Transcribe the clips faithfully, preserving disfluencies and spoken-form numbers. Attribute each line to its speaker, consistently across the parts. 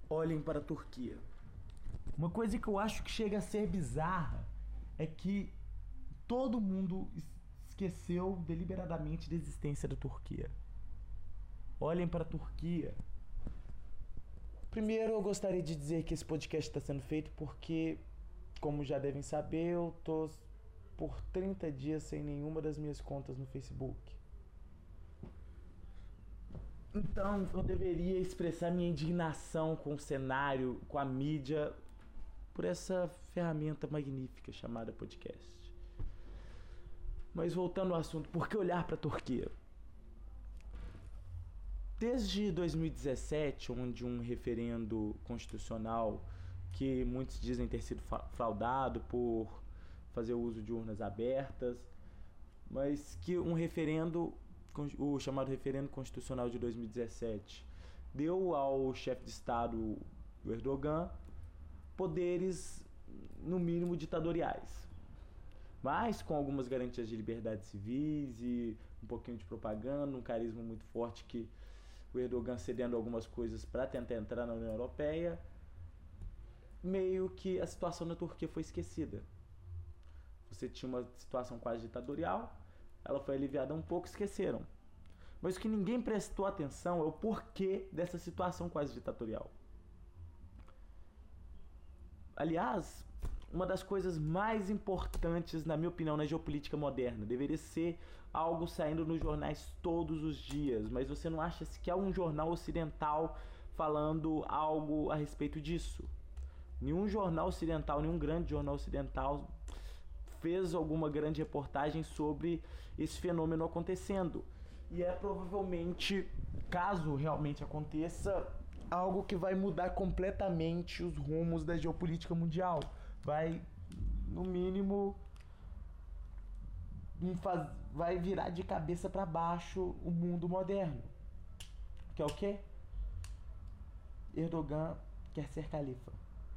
Speaker 1: Olhem para a Turquia. Uma coisa que eu acho que chega a ser bizarra é que todo mundo esqueceu deliberadamente da existência da Turquia. Olhem para a Turquia. Primeiro, eu gostaria de dizer que esse podcast está sendo feito porque, como já devem saber, eu tô por trinta dias sem nenhuma das minhas contas no Facebook. Então, eu deveria expressar minha indignação com o cenário, com a mídia, por essa ferramenta magnífica chamada podcast. Mas voltando ao assunto, por que olhar para a Turquia? Desde dois mil e dezessete, onde um referendo constitucional que muitos dizem ter sido fraudado por fazer uso de urnas abertas, mas que um referendo, o chamado referendo constitucional de dois mil e dezessete, deu ao chefe de Estado, o Erdogan, poderes, no mínimo, ditatoriais, mas com algumas garantias de liberdades civis e um pouquinho de propaganda, um carisma muito forte, que o Erdogan cedendo algumas coisas para tentar entrar na União Europeia. Meio que a situação na Turquia foi esquecida. Você tinha uma situação quase ditatorial, ela foi aliviada um pouco, esqueceram. Mas o que ninguém prestou atenção é o porquê dessa situação quase ditatorial. Aliás, uma das coisas mais importantes, na minha opinião, na geopolítica moderna, deveria ser algo saindo nos jornais todos os dias, mas você não acha que há um jornal ocidental falando algo a respeito disso? Nenhum jornal ocidental, nenhum grande jornal ocidental fez alguma grande reportagem sobre esse fenômeno acontecendo. E é provavelmente, caso realmente aconteça, algo que vai mudar completamente os rumos da geopolítica mundial. Vai, no mínimo, vai virar de cabeça para baixo o mundo moderno. Que é o quê? Erdogan quer ser califa.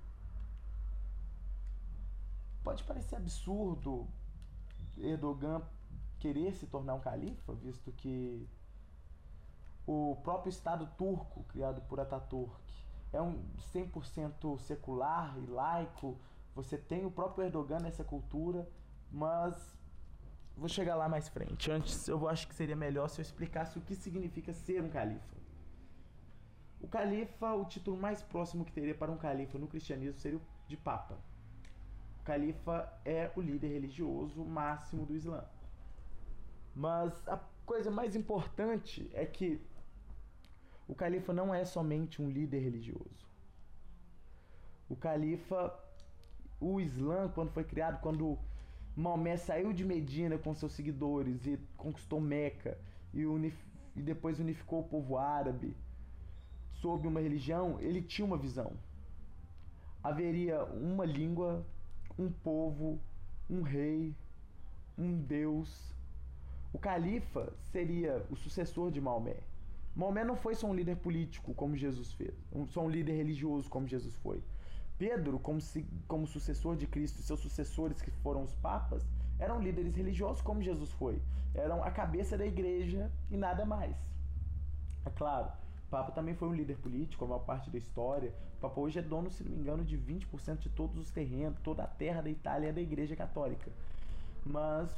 Speaker 1: Pode parecer absurdo Erdogan querer se tornar um califa, visto que o próprio Estado turco, criado por Ataturk, é um cem por cento secular e laico. Você tem o próprio Erdogan nessa cultura, mas vou chegar lá mais frente. Antes, eu acho que seria melhor se eu explicasse o que significa ser um califa. O califa, o título mais próximo que teria para um califa no cristianismo seria o de papa. O califa é o líder religioso máximo do Islã. Mas a coisa mais importante é que o califa não é somente um líder religioso. O califa, o Islã, quando foi criado, quando Maomé saiu de Medina com seus seguidores e conquistou Meca e, unif- e depois unificou o povo árabe sob uma religião, ele tinha uma visão. Haveria uma língua, um povo, um rei, um Deus. O califa seria o sucessor de Maomé. Maomé não foi só um líder político, como Jesus fez, só um líder religioso, como Jesus foi. Pedro, como, se, como sucessor de Cristo, e seus sucessores, que foram os papas, eram líderes religiosos, como Jesus foi. Eram a cabeça da igreja e nada mais. É claro, o Papa também foi um líder político, a maior parte da história. O Papa hoje é dono, se não me engano, de vinte por cento de todos os terrenos, toda a terra da Itália é da Igreja Católica. Mas...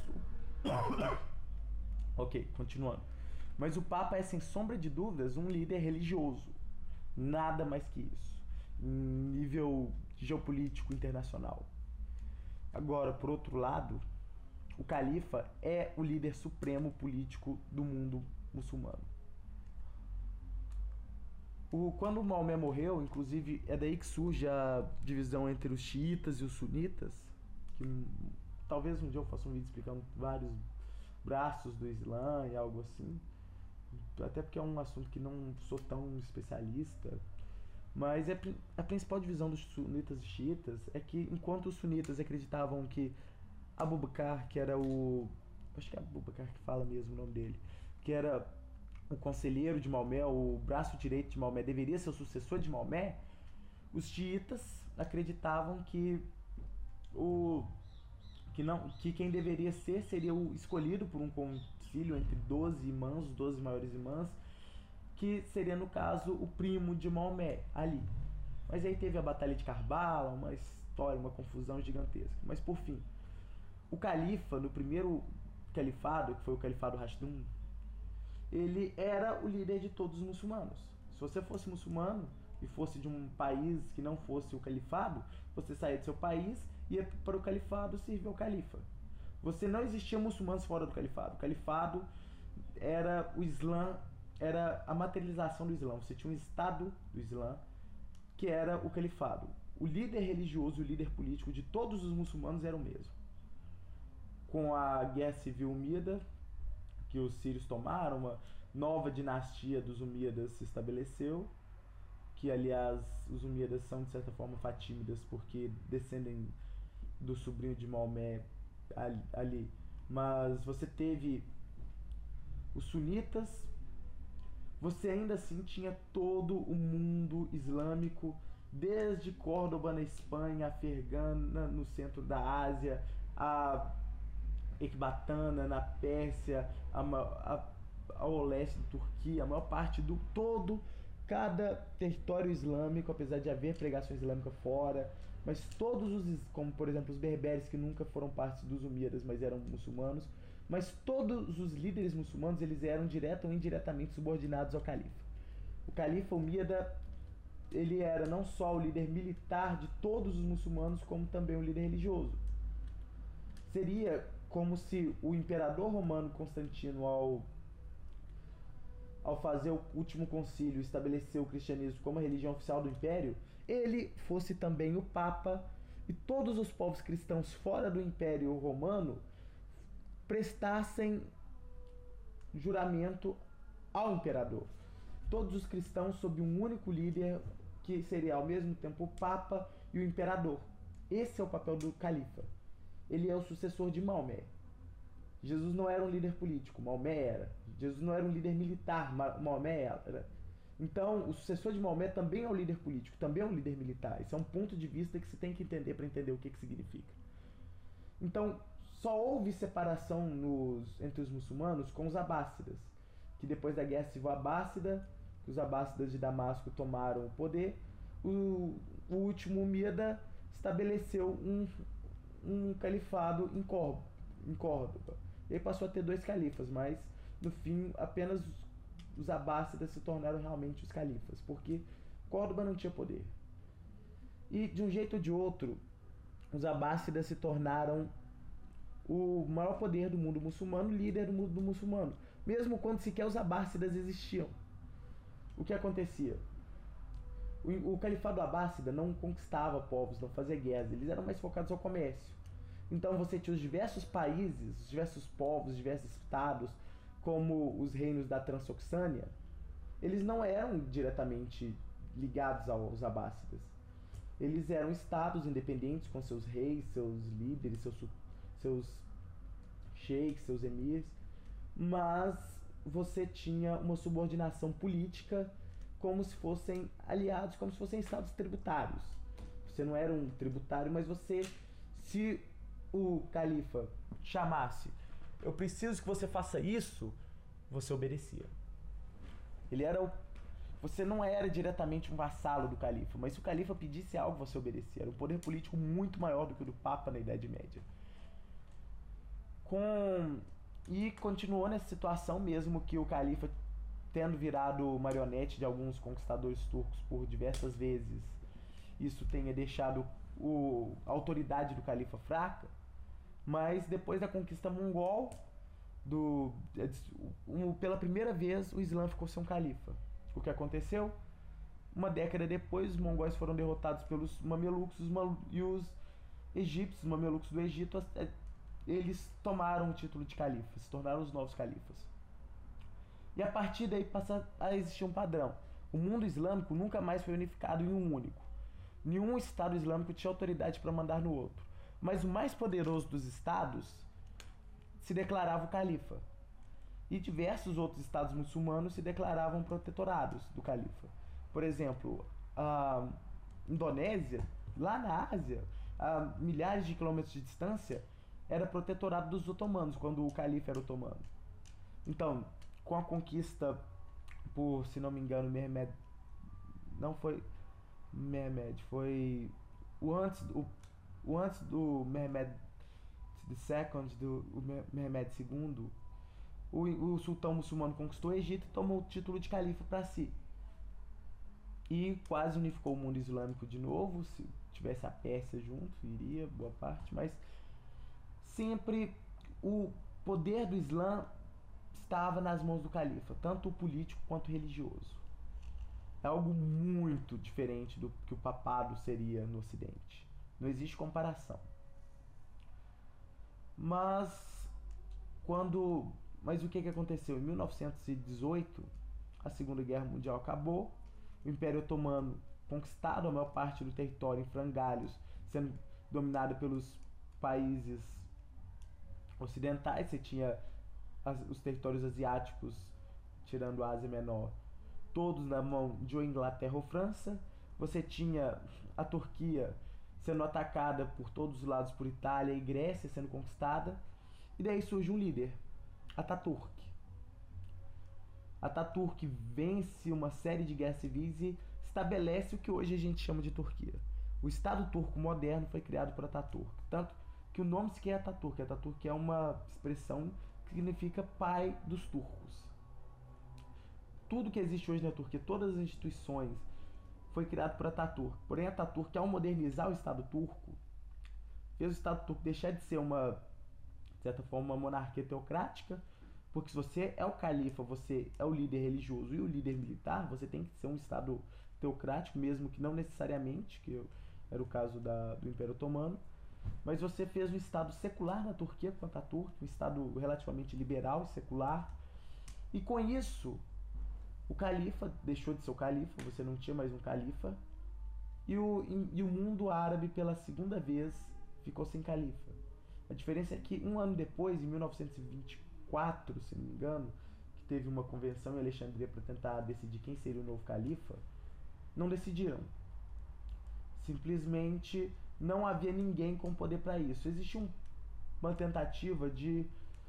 Speaker 1: ok, continuando. Mas o Papa é, sem sombra de dúvidas, um líder religioso. Nada mais que isso. Em nível geopolítico internacional. Agora, por outro lado, o califa é o líder supremo político do mundo muçulmano. O, quando Maomé morreu, inclusive, é daí que surge a divisão entre os xiitas e os sunitas, que talvez um dia eu faça um vídeo explicando vários braços do Islã e algo assim, até porque é um assunto que não sou tão especialista. Mas é a principal divisão dos sunitas e xiitas é que, enquanto os sunitas acreditavam que Abu Bakr, que era o... acho que é Abu Bakr que fala mesmo o nome dele, que era o conselheiro de Maomé, o braço direito de Maomé, deveria ser o sucessor de Maomé, os xiitas acreditavam que o que não que quem deveria ser seria o escolhido por um concílio entre doze imãs, os doze maiores imãs, que seria, no caso, o primo de Maomé, Ali. Mas aí teve a Batalha de Karbala, uma história, uma confusão gigantesca. Mas por fim, o califa, no primeiro califado, que foi o califado Rashidun, ele era o líder de todos os muçulmanos. Se você fosse muçulmano e fosse de um país que não fosse o califado, você saía do seu país e ia para o califado servir ao califa. Você não existia muçulmanos fora do califado. O califado era o Islã, era a materialização do Islã. Você tinha um estado do Islã que era o califado. O líder religioso e o líder político de todos os muçulmanos era o mesmo. Com a guerra civil umida, que os sírios tomaram, uma nova dinastia dos umíadas se estabeleceu, que aliás os umíadas são de certa forma fatímidas porque descendem do sobrinho de Maomé ali. Mas você teve os sunitas, você ainda assim tinha todo o mundo islâmico, desde Córdoba na Espanha, a Fergana no centro da Ásia, a Ecbatana na Pérsia, a, a, ao leste da Turquia, a maior parte do todo, cada território islâmico, apesar de haver pregação islâmica fora, mas todos os, como por exemplo os berberes, que nunca foram parte dos umíadas, mas eram muçulmanos, mas todos os líderes muçulmanos, eles eram direta ou indiretamente subordinados ao califa. O califa umíada, ele era não só o líder militar de todos os muçulmanos, como também o líder religioso. Seria como se o imperador romano Constantino, ao, ao fazer o último concílio, estabeleceu o cristianismo como a religião oficial do império, ele fosse também o Papa, e todos os povos cristãos fora do Império Romano prestassem juramento ao imperador. Todos os cristãos sob um único líder, que seria ao mesmo tempo o Papa e o imperador. Esse é o papel do califa. Ele é o sucessor de Maomé. Jesus não era um líder político, Maomé era. Jesus não era um líder militar, Maomé era. Então, o sucessor de Maomé também é um líder político, também é um líder militar. Esse é um ponto de vista que você tem que entender para entender o que, que significa. Então, só houve separação nos, entre os muçulmanos com os abássidas, que depois da guerra civil abássida, que os abássidas de Damasco tomaram o poder, o, o último umíada estabeleceu um, um califado em Córdoba, em Córdoba. Ele passou a ter dois califas, mas no fim apenas os abássidas se tornaram realmente os califas, porque Córdoba não tinha poder. E de um jeito ou de outro, os abássidas se tornaram o maior poder do mundo muçulmano, líder do mundo muçulmano, mesmo quando sequer os abássidas existiam. O que acontecia? O, o califado abássida não conquistava povos, não fazia guerras, eles eram mais focados ao comércio. Então você tinha os diversos países, os diversos povos, os diversos estados, como os reinos da Transoxânia, eles não eram diretamente ligados aos abássidas. Eles eram estados independentes com seus reis, seus líderes, seus, seus sheiks, seus emirs, mas você tinha uma subordinação política como se fossem aliados, como se fossem estados tributários. Você não era um tributário, mas você, se o califa chamasse, eu preciso que você faça isso, você obedecia. Ele era o, você não era diretamente um vassalo do califa, mas se o califa pedisse algo, você obedecia. Era um poder político muito maior do que o do Papa na Idade Média. Com... E continuou nessa situação mesmo que o califa, tendo virado marionete de alguns conquistadores turcos por diversas vezes, isso tenha deixado o, a autoridade do califa fraca. Mas depois da conquista mongol, do, um, pela primeira vez o Islã ficou sem um califa. O que aconteceu? Uma década depois, os mongóis foram derrotados pelos mamelucos os mal, e os egípcios, os mamelucos do Egito, eles tomaram o título de califa, se tornaram os novos califas. E a partir daí passa a existir um padrão. O mundo islâmico nunca mais foi unificado em um único. Nenhum estado islâmico tinha autoridade para mandar no outro. Mas o mais poderoso dos estados se declarava o califa. E diversos outros estados muçulmanos se declaravam protetorados do califa. Por exemplo, a Indonésia, lá na Ásia, a milhares de quilômetros de distância, era protetorado dos otomanos, quando o califa era otomano. Então, com a conquista por, se não me engano, Mehmed, não foi Mehmed foi o antes o, o antes do Mehmed the Second, do o Mehmed segundo. O, o sultão muçulmano conquistou o Egito e tomou o título de califa para si. E quase unificou o mundo islâmico de novo. Se tivesse a Pérsia junto, iria boa parte, mas sempre o poder do Islã estava nas mãos do califa, tanto o político quanto o religioso. É algo muito diferente do que o papado seria no Ocidente. Não existe comparação. Mas quando, mas o que que aconteceu? Em mil novecentos e dezoito, a Segunda Guerra Mundial acabou. O Império Otomano, conquistado a maior parte do território em frangalhos, sendo dominado pelos países ocidentais. Você tinha as, os territórios asiáticos, tirando a Ásia Menor, todos na mão de ou Inglaterra ou França. Você tinha a Turquia sendo atacada por todos os lados por Itália e Grécia sendo conquistada. E daí surge um líder, Ataturk. Ataturk vence uma série de guerras civis e estabelece o que hoje a gente chama de Turquia. O Estado turco moderno foi criado por Ataturk. Tanto que o nome sequer é Ataturk. Ataturk é uma expressão que significa pai dos turcos. Tudo que existe hoje na Turquia, todas as instituições, foi criado por Ataturk. Porém, Ataturk, ao modernizar o Estado turco, fez o Estado turco deixar de ser uma, de certa forma, uma monarquia teocrática, porque se você é o califa, você é o líder religioso e o líder militar, você tem que ser um Estado teocrático, mesmo que não necessariamente, que era o caso da, do Império Otomano, mas você fez um Estado secular na Turquia com Ataturk, um Estado relativamente liberal e secular, e com isso o califa deixou de ser o califa, você não tinha mais um califa, e o, e o mundo árabe pela segunda vez ficou sem califa. A diferença é que um ano depois, em mil novecentos e vinte e quatro, se não me engano, que teve uma convenção em Alexandria para tentar decidir quem seria o novo califa, não decidiram. Simplesmente não havia ninguém com poder para isso. Existe um, uma tentativa de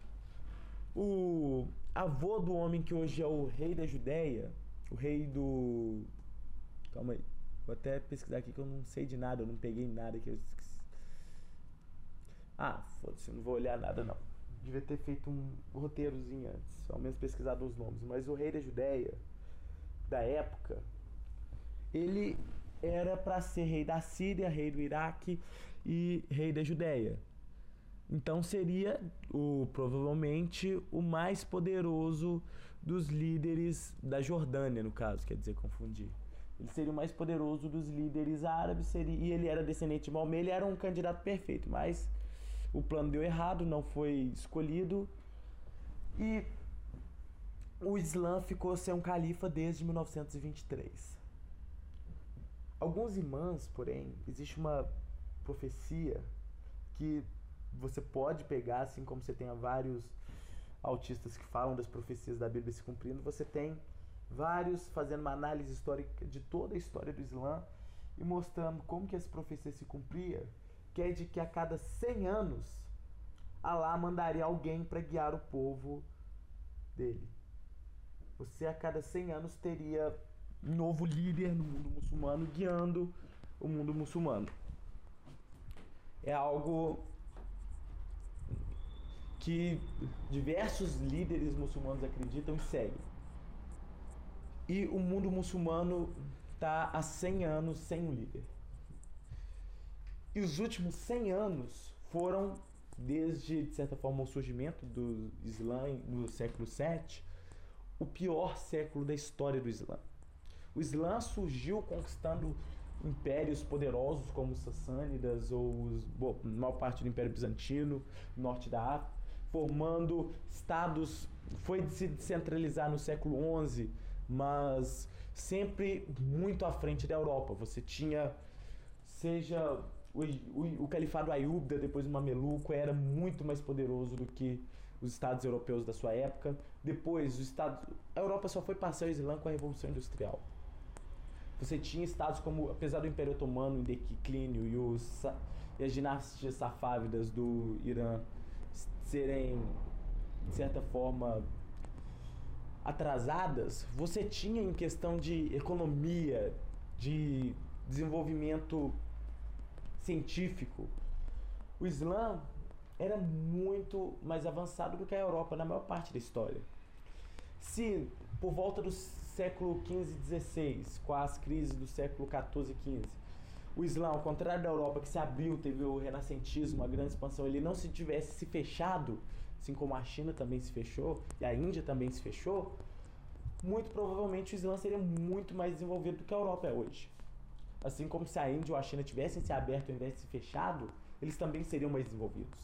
Speaker 1: o avô do homem que hoje é o rei da Judéia, o rei do... Calma aí, vou até pesquisar aqui que eu não sei de nada, eu não peguei nada que eu esqueci. Ah, foda-se, eu não vou olhar nada não. Devia ter feito um roteirozinho antes, ao menos pesquisado os nomes. Mas o rei da Judéia, da época, ele era para ser rei da Síria, rei do Iraque e rei da Judéia. Então seria o, provavelmente o mais poderoso dos líderes da Jordânia, no caso, quer dizer, confundir. Ele seria o mais poderoso dos líderes árabes, seria, e ele era descendente de Maomé, ele era um candidato perfeito, mas o plano deu errado, não foi escolhido, e o Islã ficou sem um califa desde mil novecentos e vinte e três. Alguns imãs, porém, existe uma profecia que você pode pegar, assim como você tem vários autistas que falam das profecias da Bíblia se cumprindo, você tem vários fazendo uma análise histórica de toda a história do Islã e mostrando como que essa profecia se cumpria, que é de que a cada cem anos Alá mandaria alguém para guiar o povo dele. Você a cada cem anos teria um novo líder no mundo muçulmano guiando o mundo muçulmano. É algo que diversos líderes muçulmanos acreditam e seguem. E o mundo muçulmano está há cem anos sem um líder. E os últimos cem anos foram, desde, de certa forma, o surgimento do Islã no século sete, o pior século da história do Islã. O Islã surgiu conquistando impérios poderosos como os Sassânidas ou os, bom, a maior parte do Império Bizantino, norte da África, formando estados, foi se descentralizar no século onze, mas sempre muito à frente da Europa. Você tinha, seja o, o, o Califado Aiúbida, depois o Mameluco, era muito mais poderoso do que os estados europeus da sua época. Depois, os estados, a Europa só foi passar o Islã com a Revolução Industrial. Você tinha estados como, apesar do Império Otomano em declínio e, os, e as dinasties safávidas do Irã serem, de certa forma, atrasadas, você tinha em questão de economia, de desenvolvimento científico, o Islã era muito mais avançado do que a Europa na maior parte da história. Se por volta do século quinze e dezesseis, com as crises do século quatorze e quinze, o Islã, ao contrário da Europa, que se abriu, teve o renascentismo, a grande expansão, ele não se tivesse se fechado, assim como a China também se fechou, e a Índia também se fechou, muito provavelmente o Islã seria muito mais desenvolvido do que a Europa é hoje. Assim como se a Índia ou a China tivessem se aberto ao invés de se fechado, eles também seriam mais desenvolvidos.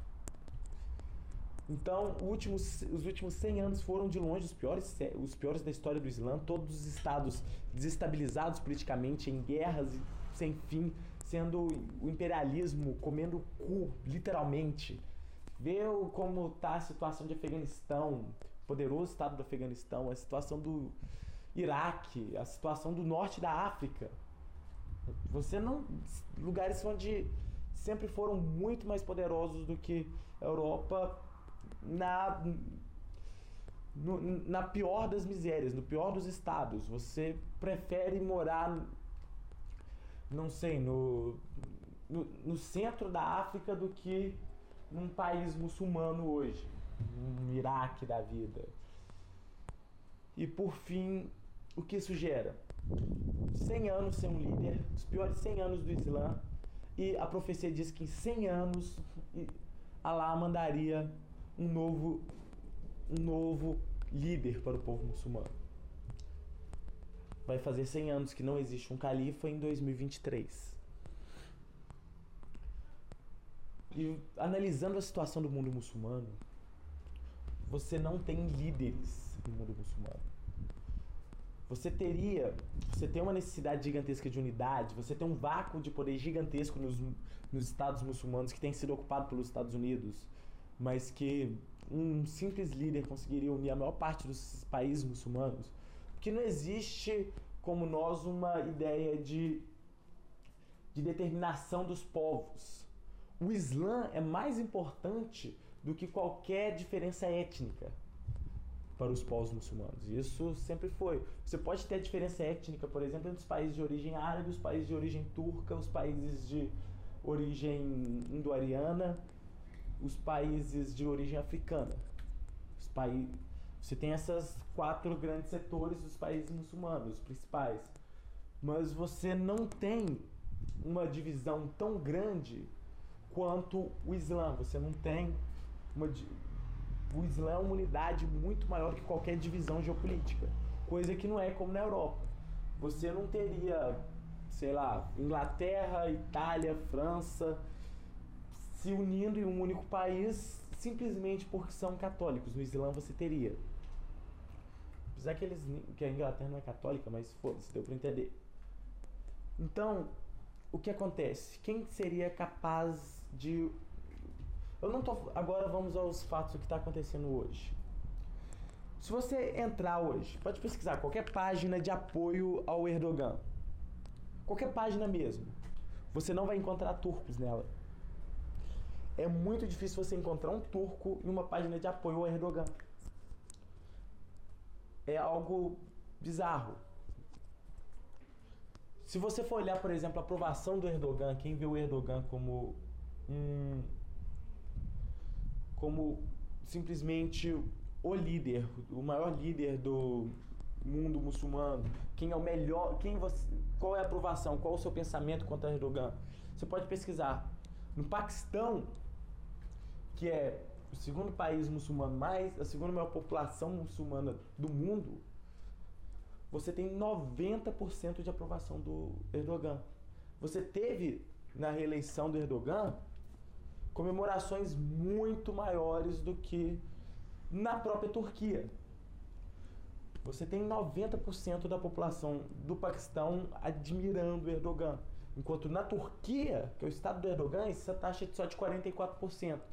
Speaker 1: Então, últimos, os últimos cem anos foram de longe os piores, os piores da história do Islã. Todos os estados desestabilizados politicamente, em guerras sem fim, sendo o imperialismo comendo o cu, literalmente. Vê como está a situação de Afeganistão, poderoso estado do Afeganistão, a situação do Iraque, a situação do norte da África. Você não... lugares onde sempre foram muito mais poderosos do que a Europa na, no, na pior das misérias, no pior dos estados. Você prefere morar, não sei, no, no, no centro da África do que num país muçulmano hoje, um Iraque da vida. E por fim, o que isso gera? cem anos sem um líder, os piores cem anos do Islã, e a profecia diz que em cem anos Alá mandaria um novo, um novo líder para o povo muçulmano. Vai fazer cem anos que não existe um califa em dois mil e vinte e três. E analisando a situação do mundo muçulmano, você não tem líderes no mundo muçulmano. Você teria, você tem uma necessidade gigantesca de unidade, você tem um vácuo de poder gigantesco nos, nos estados muçulmanos que tem sido ocupado pelos Estados Unidos, mas que um simples líder conseguiria unir a maior parte dos países muçulmanos, porque não existe como nós uma ideia de, de determinação dos povos. O Islã é mais importante do que qualquer diferença étnica para os povos muçulmanos. Isso sempre foi. Você pode ter a diferença étnica, por exemplo, entre os países de origem árabe, os países de origem turca, os países de origem indo-ariana, os países de origem africana. Os países... Você tem essas quatro grandes setores dos países muçulmanos, os principais. Mas você não tem uma divisão tão grande quanto o Islã. Você não tem uma... O Islã é uma unidade muito maior que qualquer divisão geopolítica, coisa que não é como na Europa. Você não teria, sei lá, Inglaterra, Itália, França se unindo em um único país simplesmente porque são católicos. No Islã você teria. Apesar que, eles, que a Inglaterra não é católica, mas foda-se, deu para entender. Então, o que acontece? Quem seria capaz de... Eu não tô... Agora vamos aos fatos do que está acontecendo hoje. Se você entrar hoje, pode pesquisar qualquer página de apoio ao Erdogan. Qualquer página mesmo. Você não vai encontrar turcos nela. É muito difícil você encontrar um turco em uma página de apoio ao Erdogan. É algo bizarro. Se você for olhar, por exemplo, a aprovação do Erdogan, quem vê o Erdogan como um... como simplesmente o líder, o maior líder do mundo muçulmano, quem é o melhor, quem você, qual é a aprovação, qual é o seu pensamento contra Erdogan? Você pode pesquisar. No Paquistão, que é o segundo país muçulmano mais, a segunda maior população muçulmana do mundo, você tem noventa por cento de aprovação do Erdogan. Você teve, na reeleição do Erdogan, comemorações muito maiores do que na própria Turquia. Você tem noventa por cento da população do Paquistão admirando o Erdogan. Enquanto na Turquia, que é o estado do Erdogan, essa taxa é só de quarenta e quatro por cento.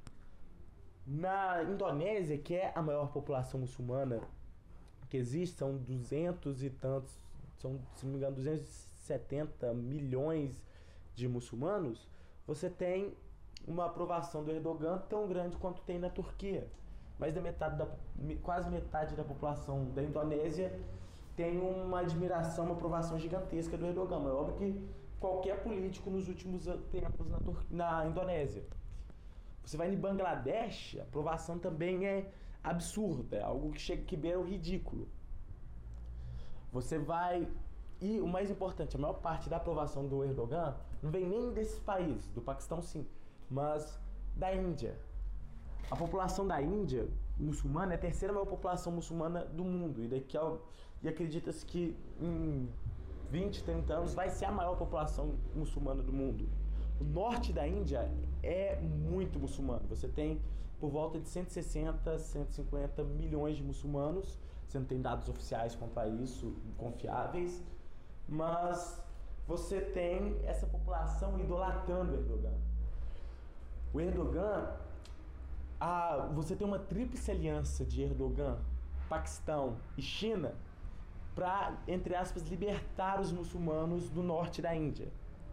Speaker 1: Na Indonésia, que é a maior população muçulmana que existe, são duzentos e tantos, são, se não me engano, duzentos e setenta milhões de muçulmanos, você tem uma aprovação do Erdogan tão grande quanto tem na Turquia. Mais da metade da, quase metade da população da Indonésia tem uma admiração, uma aprovação gigantesca do Erdogan. É óbvio que qualquer político nos últimos tempos na, Tur- na Indonésia. Você vai em Bangladesh, a aprovação também é absurda, é algo que chega que beira o ridículo. Você vai... E o mais importante, a maior parte da aprovação do Erdogan não vem nem desses países, do Paquistão sim, mas da Índia. A população da Índia muçulmana é a terceira maior população muçulmana do mundo. E, daqui a, e acredita-se que em vinte, trinta anos vai ser a maior população muçulmana do mundo. O norte da Índia é muito muçulmano. Você tem por volta de cento e sessenta, cento e cinquenta milhões de muçulmanos. Você não tem dados oficiais quanto a isso, confiáveis. Mas você tem essa população idolatrando o Erdogan. O Erdogan... Ah, você tem uma tríplice aliança de Erdogan, Paquistão e China para, entre aspas, libertar os muçulmanos do norte da Índia.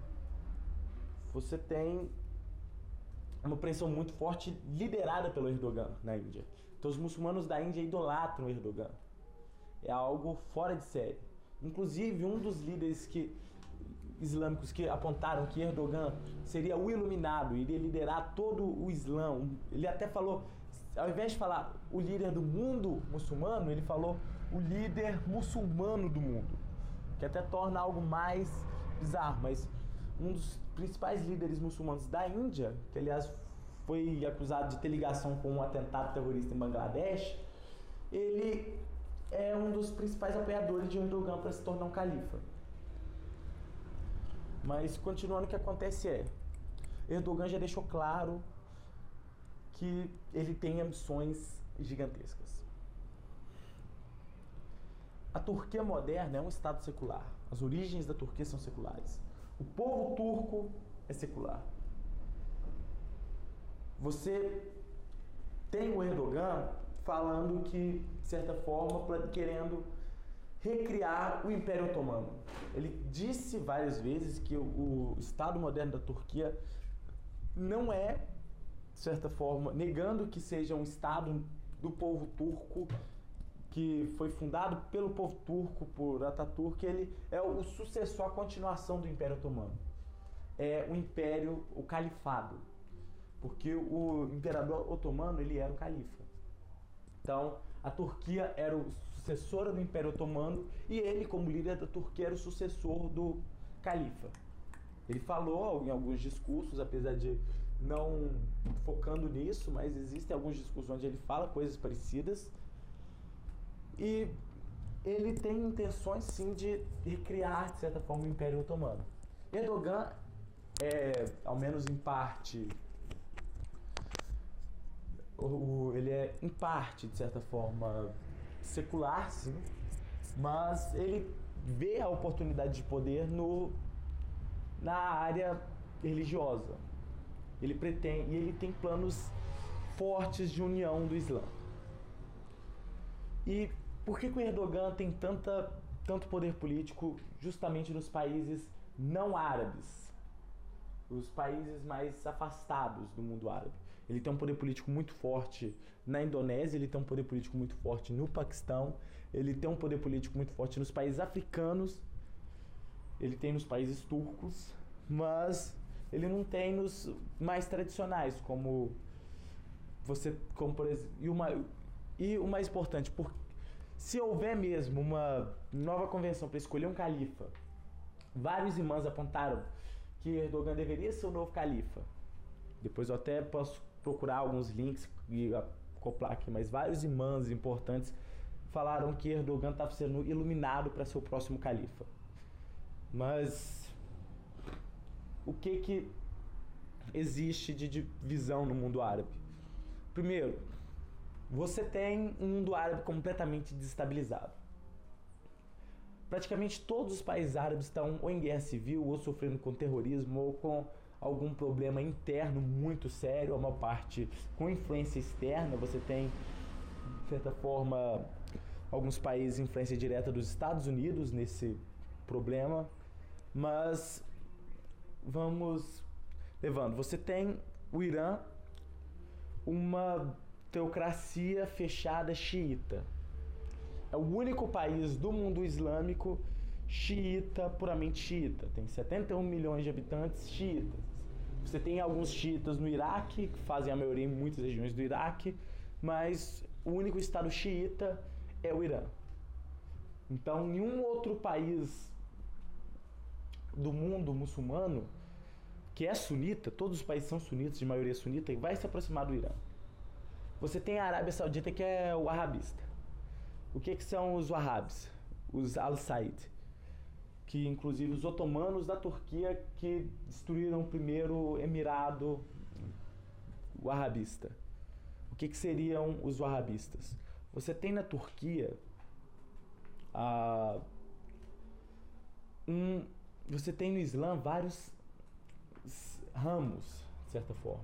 Speaker 1: Você tem uma pressão muito forte liderada pelo Erdogan na Índia. Então os muçulmanos da Índia idolatram o Erdogan. É algo fora de série. Inclusive, um dos líderes que, islâmicos que apontaram que Erdogan seria o iluminado, iria liderar todo o Islã. Ele até falou, ao invés de falar o líder do mundo muçulmano, ele falou o líder muçulmano do mundo, que até torna algo mais bizarro. Mas um dos principais líderes muçulmanos da Índia, que aliás foi acusado de ter ligação com um atentado terrorista em Bangladesh, ele é um dos principais apoiadores de Erdogan para se tornar um califa. Mas, continuando, o que acontece é... Erdogan já deixou claro que ele tem ambições gigantescas. A Turquia moderna é um estado secular. As origens da Turquia são seculares. O povo turco é secular. Você tem o Erdogan falando que, de certa forma, querendo recriar o Império Otomano. Ele disse várias vezes que o, o Estado moderno da Turquia não é, de certa forma, negando que seja um Estado do povo turco, que foi fundado pelo povo turco, por Atatürk. Ele é o sucessor, a continuação do Império Otomano. É o Império, o Califado. Porque o Imperador Otomano, ele era o Califa. Então, a Turquia era o sucessora do Império Otomano e ele, como líder da Turquia, era o sucessor do Califa. Ele falou em alguns discursos, apesar de não focando nisso, mas existem alguns discursos onde ele fala coisas parecidas. E ele tem intenções, sim, de recriar, de certa forma, o Império Otomano. Erdogan é, ao menos em parte... O, ele é, em parte, de certa forma, secular, sim, mas ele vê a oportunidade de poder no, na área religiosa. Ele pretende, e ele tem planos fortes de união do Islã. E por que que o Erdogan tem tanta, tanto poder político justamente nos países não árabes? Os países mais afastados do mundo árabe. Ele tem um poder político muito forte na Indonésia, ele tem um poder político muito forte no Paquistão, ele tem um poder político muito forte nos países africanos, ele tem nos países turcos, mas ele não tem nos mais tradicionais, como você, como por exemplo, e, uma, e o mais importante, por, se houver mesmo uma nova convenção para escolher um califa, vários imãs apontaram que Erdogan deveria ser o novo califa. Depois eu até posso procurar alguns links e acoplar aqui, mas vários imãs importantes falaram que Erdogan estava sendo iluminado para ser o próximo califa. Mas o que que existe de divisão no mundo árabe? Primeiro, você tem um mundo árabe completamente desestabilizado. Praticamente todos os países árabes estão ou em guerra civil, ou sofrendo com terrorismo, ou com algum problema interno muito sério, a maior parte com influência externa. Você tem, de certa forma, alguns países influência direta dos Estados Unidos nesse problema, mas vamos levando. Você tem o Irã, uma teocracia fechada xiita. é o único país do mundo islâmico xiita, puramente xiita. Tem setenta e um milhões de habitantes xiitas. Você tem alguns xiitas no Iraque, que fazem a maioria em muitas regiões do Iraque, mas o único estado xiita é o Irã. Então, nenhum outro país do mundo muçulmano que é sunita, todos os países são sunitas, de maioria sunita, e vai se aproximar do Irã. Você tem a Arábia Saudita, que é o wahhabista. O que, que são os wahhabis? Os al-Said, que inclusive os otomanos da Turquia que destruíram o primeiro emirado wahhabista. O que, que seriam os wahhabistas? Você tem na Turquia ah, um, você tem no Islã vários ramos, de certa forma.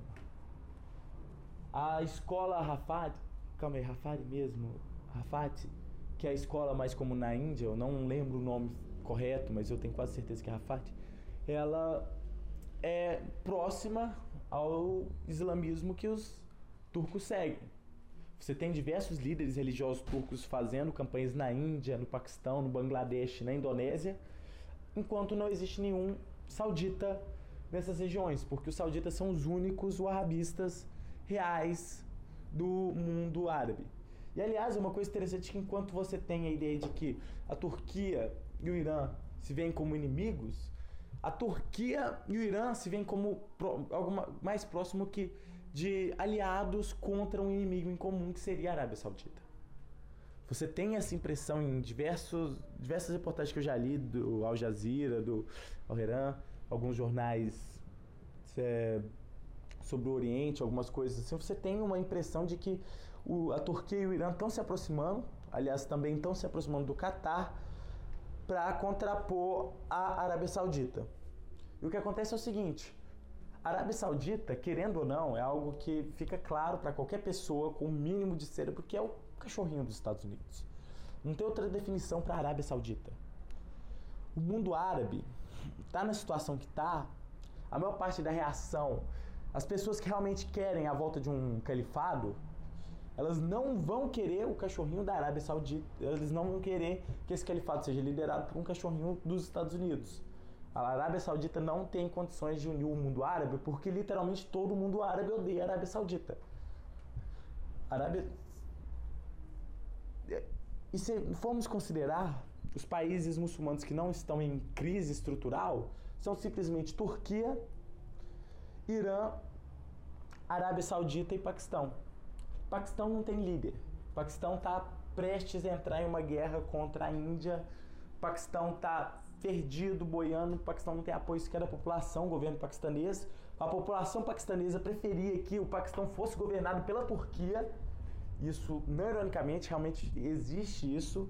Speaker 1: A escola Rafat, calma aí, Rafat mesmo, Rafat, que é a escola mais comum na Índia, eu não lembro o nome correto, mas eu tenho quase certeza que é Rafat, ela é próxima ao islamismo que os turcos seguem. Você tem diversos líderes religiosos turcos fazendo campanhas na Índia, no Paquistão, no Bangladesh, na Indonésia, enquanto não existe nenhum saudita nessas regiões, porque os sauditas são os únicos wahhabistas reais do mundo árabe. E aliás, é uma coisa interessante que enquanto você tem a ideia de que a Turquia e o Irã se veem como inimigos, a Turquia e o Irã se veem como algo mais próximo que de aliados contra um inimigo em comum, que seria a Arábia Saudita. Você tem essa impressão em diversos, diversas reportagens que eu já li, do Al Jazeera, do Al Hiram, alguns jornais é, sobre o Oriente, algumas coisas assim. Você tem uma impressão de que o, a Turquia e o Irã estão se aproximando, aliás, também estão se aproximando do Catar, para contrapor a Arábia Saudita. E o que acontece é o seguinte: a Arábia Saudita, querendo ou não, é algo que fica claro para qualquer pessoa com o mínimo de cérebro, que é o cachorrinho dos Estados Unidos. Não tem outra definição para a Arábia Saudita. O mundo árabe está na situação que está, a maior parte da reação, as pessoas que realmente querem a volta de um califado, elas não vão querer o cachorrinho da Arábia Saudita, eles não vão querer que esse califado seja liderado por um cachorrinho dos Estados Unidos. A Arábia Saudita não tem condições de unir o mundo árabe, porque literalmente todo mundo árabe odeia a Arábia Saudita. A Arábia... E se formos considerar, os países muçulmanos que não estão em crise estrutural são simplesmente Turquia, Irã, Arábia Saudita e Paquistão. Paquistão não tem líder. Paquistão está prestes a entrar em uma guerra contra a Índia. Paquistão está perdido, boiando. Paquistão não tem apoio sequer da população, o governo paquistanês. A população paquistanesa preferia que o Paquistão fosse governado pela Turquia. Isso, não ironicamente, realmente existe isso.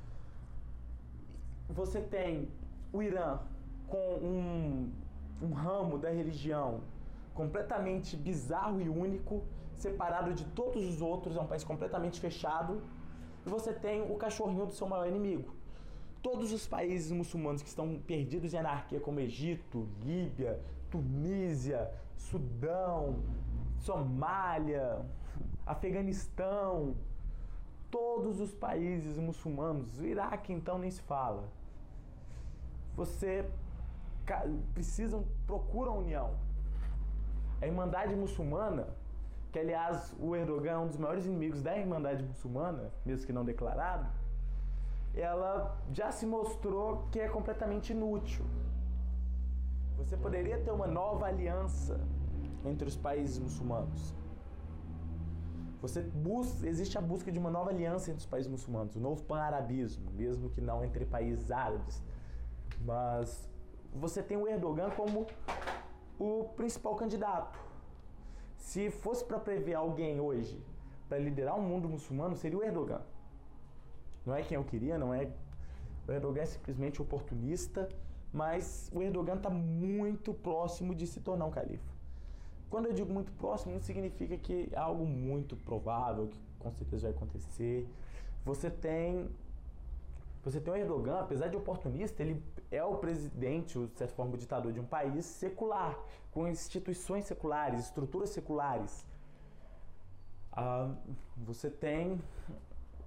Speaker 1: Você tem o Irã com um, um ramo da religião completamente bizarro e único, separado de todos os outros, é um país completamente fechado. E você tem o cachorrinho do seu maior inimigo. Todos os países muçulmanos que estão perdidos em anarquia, como Egito, Líbia, Tunísia, Sudão, Somália, Afeganistão, todos os países muçulmanos, o Iraque então nem se fala. Você precisam, procuram união. A Irmandade Muçulmana, que aliás o Erdogan é um dos maiores inimigos da Irmandade Muçulmana, mesmo que não declarado, ela já se mostrou que é completamente inútil. Você poderia ter uma nova aliança entre os países muçulmanos. Você busca, existe a busca de uma nova aliança entre os países muçulmanos, o novo pan-arabismo, mesmo que não entre países árabes. Mas você tem o Erdogan como o principal candidato. Se fosse para prever alguém hoje para liderar o mundo muçulmano, seria o Erdogan. Não é quem eu queria, não é... O Erdogan é simplesmente oportunista, mas o Erdogan está muito próximo de se tornar um califa. Quando eu digo muito próximo, não significa que é algo muito provável, que com certeza vai acontecer. Você tem... Você tem o Erdogan, apesar de oportunista, ele é o presidente, ou de certa forma o ditador de um país secular, com instituições seculares, estruturas seculares. Ah, você tem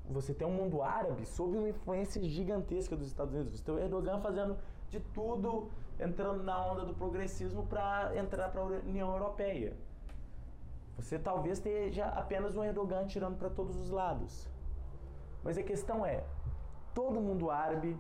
Speaker 1: você tem um mundo árabe sob uma influência gigantesca dos Estados Unidos. Você tem o Erdogan fazendo de tudo, entrando na onda do progressismo para entrar para a União Europeia. Você talvez esteja apenas um Erdogan tirando para todos os lados. Mas a questão é, todo mundo árabe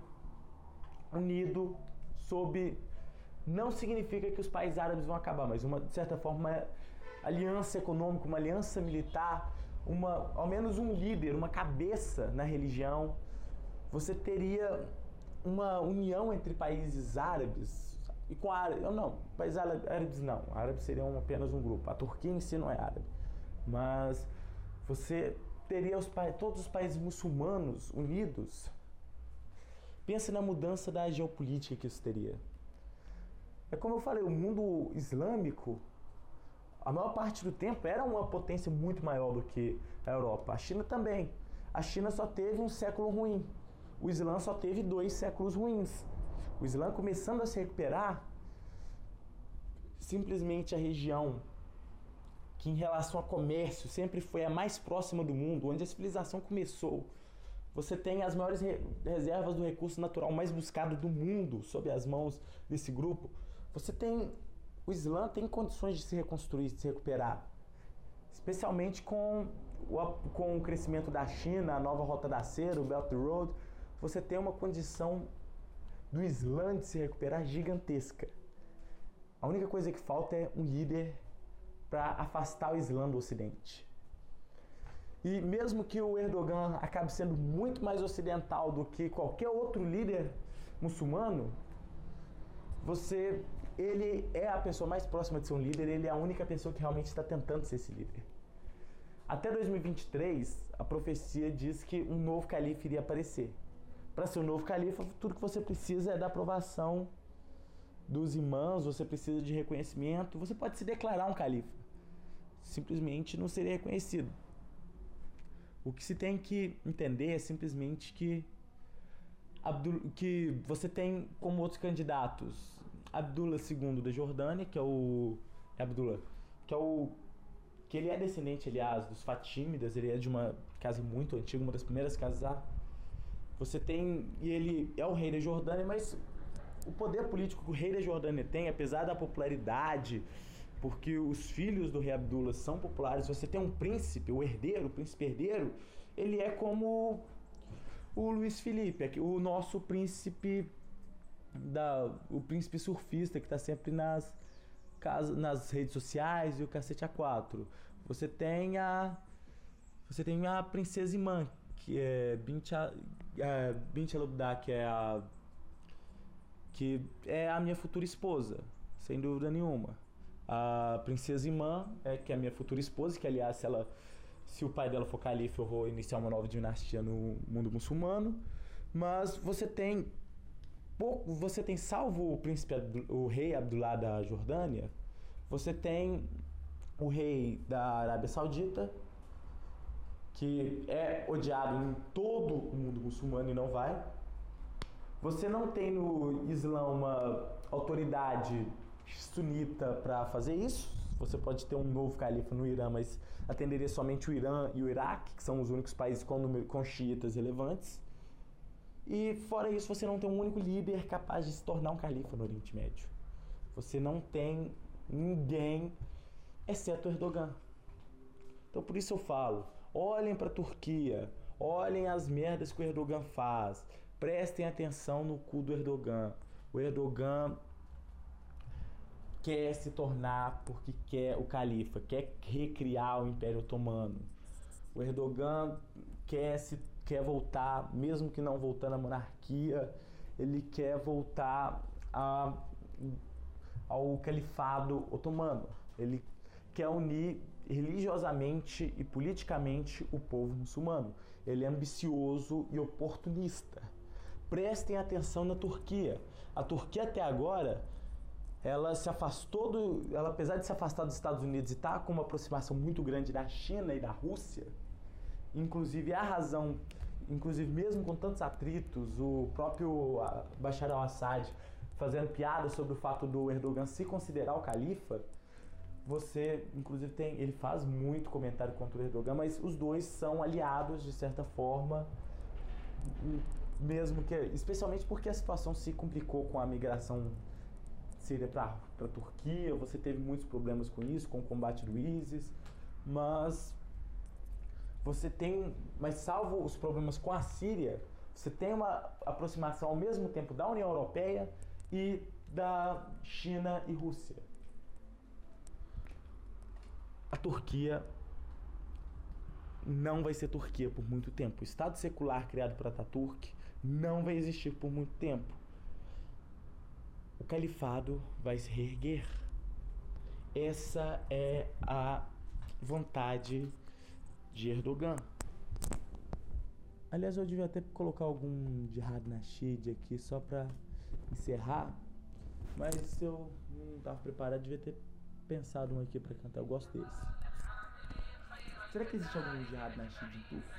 Speaker 1: unido sob... Não significa que os países árabes vão acabar, mas uma, de certa forma, uma aliança econômica, uma aliança militar, uma, ao menos um líder, uma cabeça na religião. Você teria uma união entre países árabes e com árabes. Não, países árabes não. Árabes seriam apenas um grupo. A Turquia em si não é árabe. Mas você teria os, todos os países muçulmanos unidos. Pensa na mudança da geopolítica que isso teria. É como eu falei, o mundo islâmico, a maior parte do tempo, era uma potência muito maior do que a Europa. A China também. A China só teve um século ruim. O Islã só teve dois séculos ruins. O Islã começando a se recuperar, simplesmente a região que em relação a comércio sempre foi a mais próxima do mundo, onde a civilização começou. Você tem as maiores re- reservas do recurso natural mais buscado do mundo sob as mãos desse grupo. Você tem... O Islã tem condições de se reconstruir, de se recuperar. Especialmente com o, com o crescimento da China, a nova Rota da Seda, o Belt and Road. Você tem uma condição do Islã de se recuperar gigantesca. A única coisa que falta é um líder para afastar o Islã do Ocidente. E mesmo que o Erdogan acabe sendo muito mais ocidental do que qualquer outro líder muçulmano, você, ele é a pessoa mais próxima de ser um líder, ele é a única pessoa que realmente está tentando ser esse líder. Até dois mil e vinte e três, a profecia diz que um novo califa iria aparecer. Para ser um novo califa, tudo que você precisa é da aprovação dos imãs, você precisa de reconhecimento, você pode se declarar um califa. Simplesmente não seria reconhecido. O que se tem que entender é simplesmente que, Abdul, que você tem como outros candidatos Abdullah segundo da Jordânia, que é o é Abdullah, que é o que ele é descendente, aliás, dos Fatímidas, ele é de uma casa muito antiga, uma das primeiras casas lá. Você tem, e ele é o rei da Jordânia, mas o poder político que o rei da Jordânia tem, apesar da popularidade, porque os filhos do rei Abdullah são populares, você tem um príncipe, o herdeiro, o príncipe herdeiro, ele é como o Luiz Felipe, o nosso príncipe, da, o príncipe surfista que está sempre nas, casas, nas redes sociais e o cacete A quatro. Você tem a, você tem a princesa Imã, que é Bint al-Abdá, que é a que é a minha futura esposa, sem dúvida nenhuma. A princesa Imã, é, que é a minha futura esposa, que aliás, se, ela, se o pai dela for califa, eu vou iniciar uma nova dinastia no mundo muçulmano. Mas você tem, pouco, você tem salvo o príncipe, o rei Abdullah da Jordânia, você tem o rei da Arábia Saudita, que é odiado em todo o mundo muçulmano e não vai. Você não tem no Islã uma autoridade sunita para fazer isso. Você pode ter um novo califa no Irã, mas atenderia somente o Irã e o Iraque, que são os únicos países com, número, com xiitas relevantes. E fora isso, você não tem um único líder capaz de se tornar um califa no Oriente Médio. Você não tem ninguém, exceto Erdogan. Então por isso eu falo, olhem para a Turquia, olhem as merdas que o Erdogan faz, prestem atenção no cu do Erdogan. O Erdogan quer se tornar porque quer o califa, quer recriar o Império Otomano. O Erdogan quer, se, quer voltar, mesmo que não voltando à monarquia, ele quer voltar a, ao califado otomano. Ele quer unir religiosamente e politicamente o povo muçulmano. Ele é ambicioso e oportunista. Prestem atenção na Turquia. A Turquia até agora, ela se afastou do, ela apesar de se afastar dos Estados Unidos e estar com uma aproximação muito grande da China e da Rússia, inclusive a razão, inclusive mesmo com tantos atritos, o próprio Bashar al-Assad fazendo piada sobre o fato do Erdogan se considerar o califa, você, inclusive, tem, ele faz muito comentário contra o Erdogan, mas os dois são aliados, de certa forma, mesmo que, especialmente porque a situação se complicou com a migração síria para a Turquia, você teve muitos problemas com isso, com o combate do ISIS, mas você tem, mas salvo os problemas com a Síria, você tem uma aproximação ao mesmo tempo da União Europeia e da China e Rússia. A Turquia não vai ser Turquia por muito tempo. O Estado secular criado por Ataturk não vai existir por muito tempo. O califado vai se reerguer. Essa é a vontade de Erdogan. Aliás, eu devia até colocar algum Jihad Nasheed aqui só pra encerrar, mas se eu não estava preparado, devia ter pensado um aqui pra cantar. Eu gosto desse. Será que existe algum Jihad Nasheed em turco?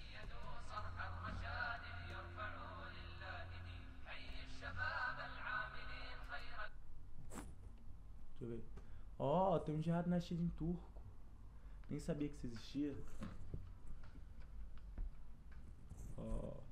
Speaker 1: Deixa eu ver. Ó, oh, tem um Jihad Nasheed em turco. Nem sabia que isso existia. Ó. Oh.